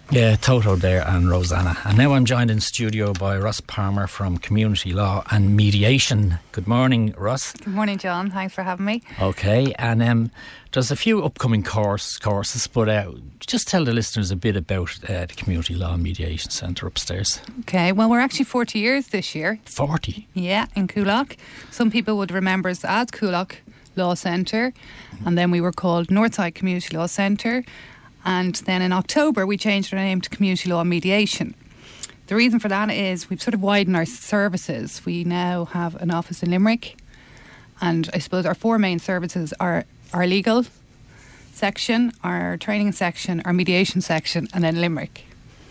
Yeah, Toto there and Rosanna. And now I'm joined in studio by Ross Palmer from Community Law and Mediation. Good morning, Ross. Good morning, John. Thanks for having me. Okay, and there's a few upcoming courses, but just tell the listeners a bit about the Community Law and Mediation Centre upstairs. Okay, well, we're actually 40 years this year. 40? Yeah, in Coolock. Some people would remember us as Coolock Law Centre, and then we were called Northside Community Law Centre. And then in October, we changed our name to Community Law and Mediation. The reason for that is we've sort of widened our services. We now have an office in Limerick. And I suppose our four main services are our legal section, our training section, our mediation section, and then Limerick.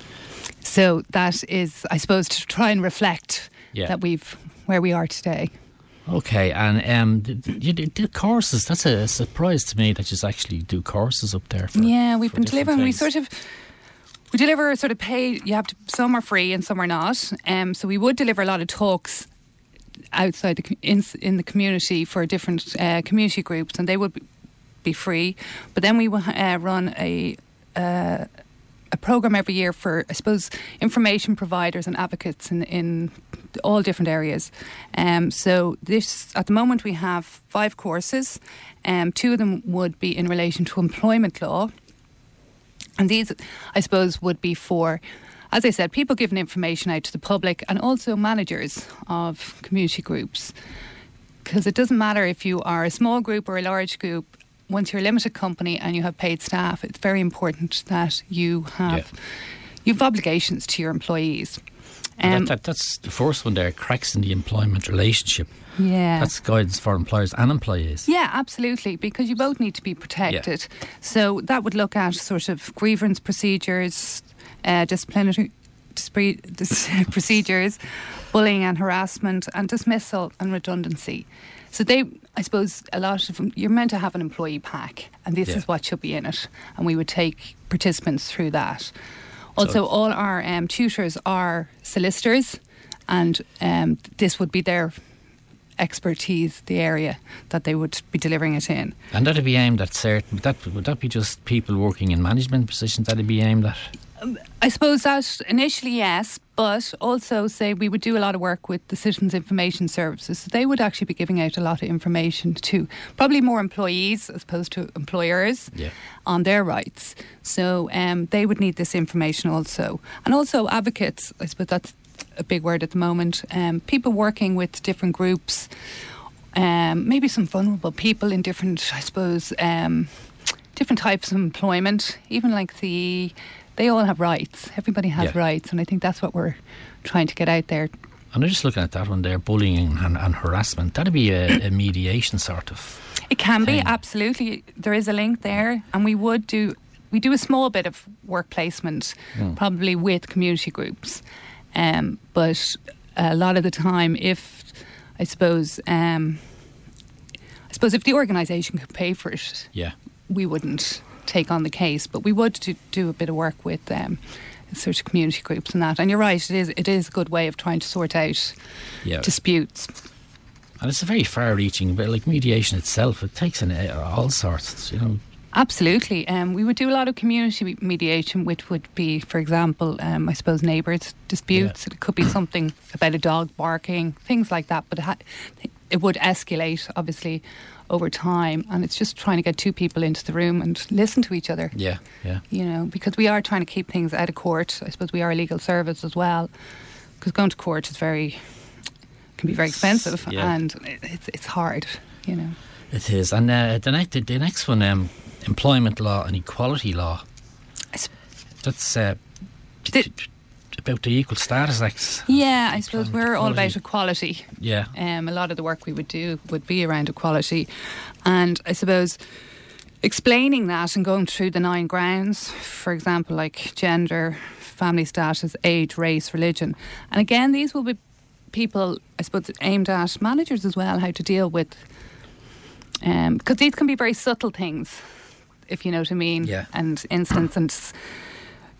So that is, I suppose, to try and reflect that where we are today. Okay, and you do courses. That's a surprise to me that you actually do courses up there. We've been delivering. We deliver sort of paid. Some are free and some are not. So we would deliver a lot of talks outside in the community for different community groups, and they would be free. But then we run a program every year for, I suppose, information providers and advocates in all different areas. So this, at the moment, we have 5 courses. 2 of them would be in relation to employment law. And these, I suppose, would be for, as I said, people giving information out to the public and also managers of community groups. Because it doesn't matter if you are a small group or a large group. Once you're a limited company and you have paid staff, it's very important that you have obligations to your employees. That's the first one there, cracks in the employment relationship. Yeah. That's guidance for employers and employees. Yeah, absolutely, because you both need to be protected. Yeah. So that would look at sort of grievance procedures, disciplinary procedures, bullying and harassment, and dismissal and redundancy. So I suppose a lot of them, you're meant to have an employee pack, and this is what should be in it, and we would take participants through that. Also, all our tutors are solicitors, and this would be their expertise, the area that they would be delivering it in. And that'd be aimed at certain... Would that be just people working in management positions that'd be aimed at? I suppose that initially, yes, but also say we would do a lot of work with the Citizens Information Services. So they would actually be giving out a lot of information to probably more employees as opposed to employers on their rights. So they would need this information also. And also advocates, I suppose that's a big word at the moment. People working with different groups, maybe some vulnerable people in different, I suppose, different types of employment, even like they all have rights. Everybody has rights, and I think that's what we're trying to get out there. And I'm just looking at that one there, bullying and harassment. That'd be a mediation sort of It can thing. be, absolutely. There is a link there, and we do a small bit of work placement, probably with community groups. But a lot of the time, if if the organisation could pay for it, we wouldn't take on the case, but we would do a bit of work with sort of community groups and that. And you're right, it is a good way of trying to sort out disputes. And it's a very far-reaching, but like mediation itself, it takes in all sorts, you know. Absolutely. We would do a lot of community mediation, which would be, for example, I suppose neighbours' disputes. It could be something about a dog barking, things like that. But it would escalate, obviously, over time. And it's just trying to get 2 people into the room and listen to each other. Yeah. You know, because we are trying to keep things out of court. I suppose we are a legal service as well. Because going to court can be very expensive, and it's hard, you know. It is. And the next one, employment law and equality law. That's about the Equal Status Act. Yeah, I suppose we're all about equality. Yeah. A lot of the work we would do would be around equality. And I suppose explaining that and going through the 9 grounds, for example, like gender, family status, age, race, religion. And again, these will be people, I suppose, aimed at managers as well, how to deal with... because these can be very subtle things, if you know what I mean. Yeah. And instance and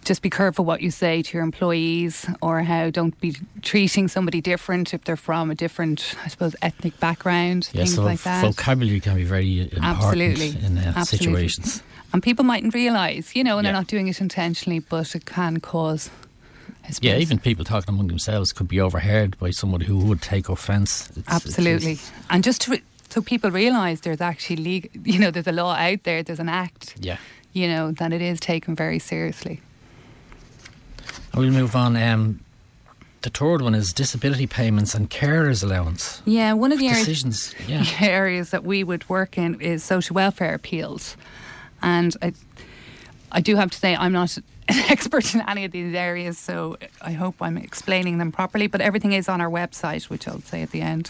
just be careful what you say to your employees, or how don't be treating somebody different if they're from a different, I suppose, ethnic background, things like that. Vocabulary can be very important in situations. And people mightn't realise, and they're not doing it intentionally, but it can cause, I suppose. Yeah, even people talking among themselves could be overheard by somebody who would take offence. Absolutely. And just so people realise there's actually legal, there's a law out there, there's an act, that it is taken very seriously. We'll move on. The third one is disability payments and carers allowance. Yeah, one of the areas that we would work in is social welfare appeals. And I do have to say I'm not an expert in any of these areas, so I hope I'm explaining them properly. But everything is on our website, which I'll say at the end.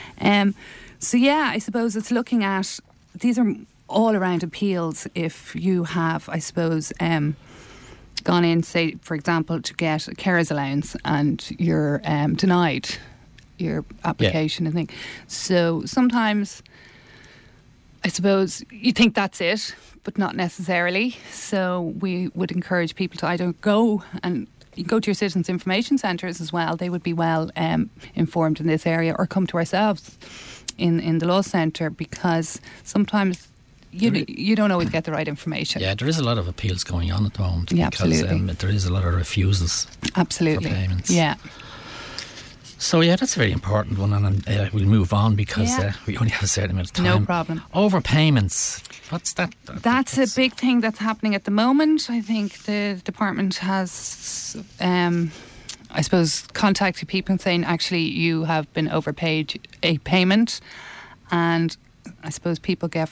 I suppose it's looking at, these are all around appeals if you have, I suppose, gone in, say, for example, to get a carers allowance and you're denied your application and thing. So sometimes, I suppose, you think that's it, but not necessarily. So we would encourage people to either go to your citizens' information centres as well. They would be well informed in this area, or come to ourselves in the law centre, because sometimes you don't always get the right information. Yeah, there is a lot of appeals going on at the moment. Yeah, because absolutely. There is a lot of refusals. Absolutely. For payments. Yeah. So that's a very important one, and we'll move on because we only have a certain amount of time. No problem. Overpayments. What's that? That's a big thing that's happening at the moment. I think the department has, I suppose, contacted people saying, actually, you have been overpaid a payment, and I suppose people get.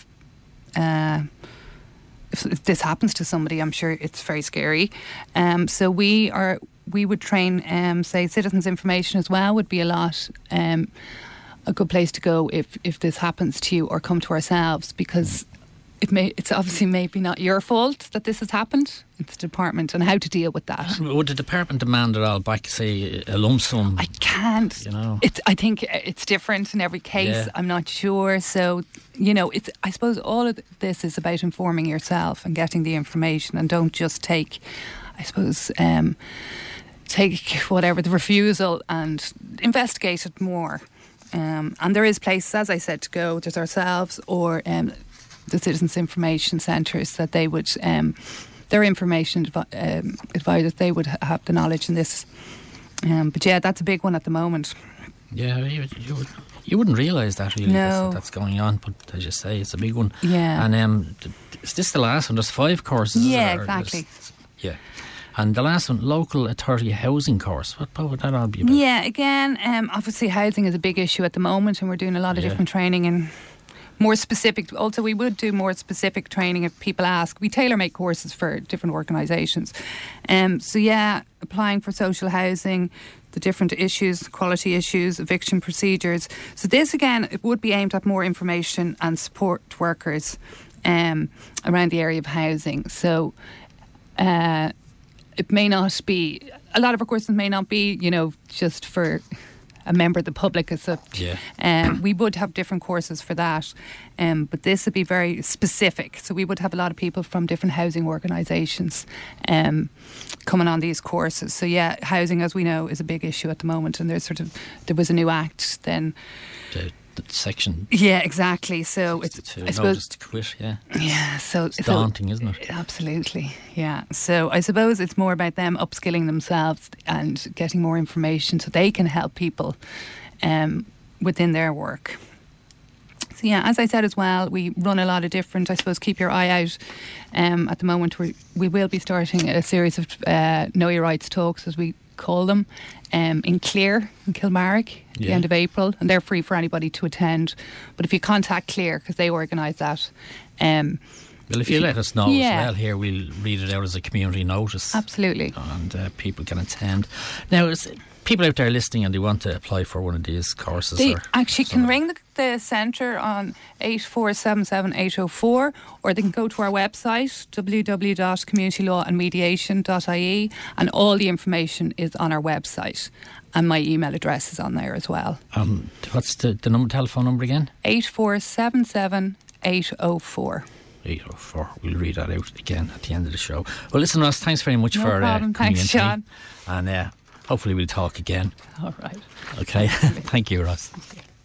If this happens to somebody, I'm sure it's very scary. So we would train, say, citizens' information as well would be a good place to go if this happens to you, or come to ourselves, because it's obviously maybe not your fault that this has happened. It's the department, and how to deal with that. Would the department demand it all back, say, a lump sum? I can't. I think it's different in every case. Yeah. I'm not sure. So, I suppose all of this is about informing yourself and getting the information, and don't just take, I suppose, take whatever the refusal, and investigate it more. And there is places, as I said, to go. There's ourselves, or the Citizens Information Centres, that they would, their information advisors, they would have the knowledge in this. But that's a big one at the moment. Yeah, you wouldn't realise that really. No. That's going on, but as you say, it's a big one. Yeah. And is this the last one? There's 5 courses. Yeah, exactly. Yeah. And the last one, local authority housing course. What would that all be about? Yeah, again, obviously housing is a big issue at the moment, and we're doing a lot of different training and more specific. Also, we would do more specific training if people ask. We tailor-make courses for different organisations. Applying for social housing, the different issues, quality issues, eviction procedures. So this, again, it would be aimed at more information and support workers around the area of housing. So it may not be, a lot of our courses may not be, just for a member of the public as such. Yeah. We would have different courses for that, but this would be very specific. So we would have a lot of people from different housing organisations coming on these courses. So housing, as we know, is a big issue at the moment, and there was a new act then. The section. Yeah, exactly. So I suppose to quit. Yeah. Yeah. So it's daunting, isn't it? Absolutely. Yeah. So I suppose it's more about them upskilling themselves and getting more information so they can help people within their work. So as I said as well, we run a lot of different, I suppose, keep your eye out. At the moment, we will be starting a series of Know Your Rights talks, as we call them, in Clare, in Kilmarnock, at the end of April, and they're free for anybody to attend. But if you contact Clare, because they organise that. Well, if you let us know as well here, we'll read it out as a community notice. Absolutely. And people can attend. Now, people out there listening and they want to apply for one of these courses. They actually can ring the centre on 8477 804, or they can go to our website, www.communitylawandmediation.ie, and all the information is on our website. And my email address is on there as well. What's the telephone number again? 8477 804. 804. We'll read that out again at the end of the show. Well, listen, Ross, thanks very much for coming Thanks, in. Sean. And hopefully we'll talk again. All right. Okay. Thank you, Ross.